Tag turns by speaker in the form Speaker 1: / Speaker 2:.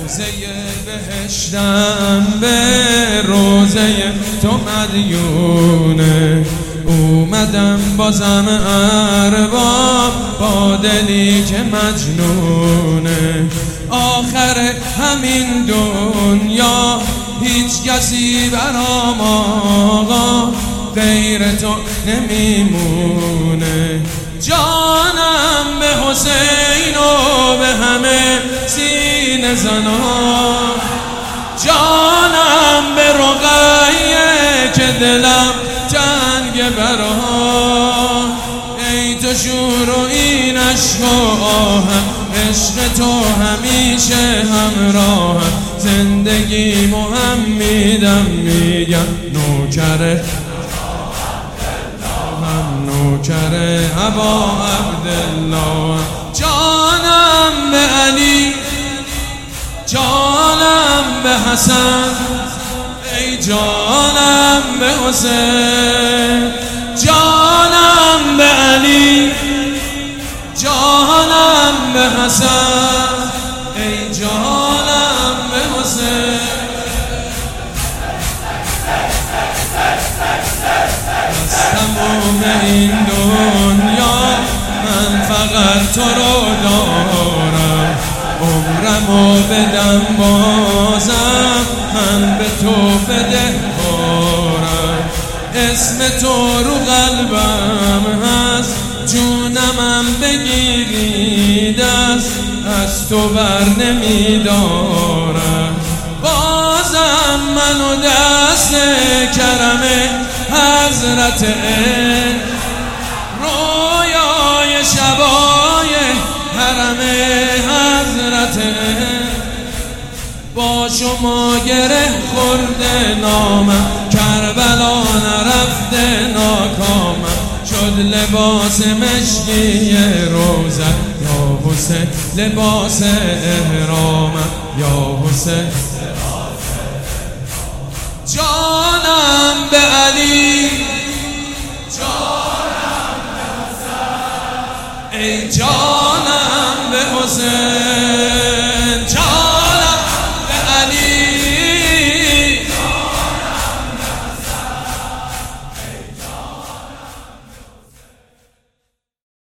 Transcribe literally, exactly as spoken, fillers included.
Speaker 1: روزه بهشتم به روزه تو مدیونه، اومدم بازم ارباب با دلی که مجنونه. آخر همین دنیا هیچ کسی برام آقا غیر تو نمیمونه. جانم به حسین و به همه سینه زنا، جانم به رقیه که دلم جنگ برا. ای تو شور و این عشق و آهم، عشق تو همیشه همراهم. زندگیمو هم میدم میگم نوکره، هم نوکره ابا عبدالله. جانم به علی، جانم به حسن، ای جانم به حسین. جانم به علی، جانم به حسن، ای جانم به حسین. از تمام این دنیا من فقط تو رو دارم، عمرمو بدم بازم من به تو فداکارم. اسم تو رو قلبم هست، جونمم بگیری دست، از تو بر نمیدارم. بازم منو دست کرم حضرت عشق، رویای شبای حرم حضرت عشق. با شما گره خورده نامم، کربلا نرفته ناکامم. شد لباس مشکی روزه یا حسین، لباس احرامم یا حسین.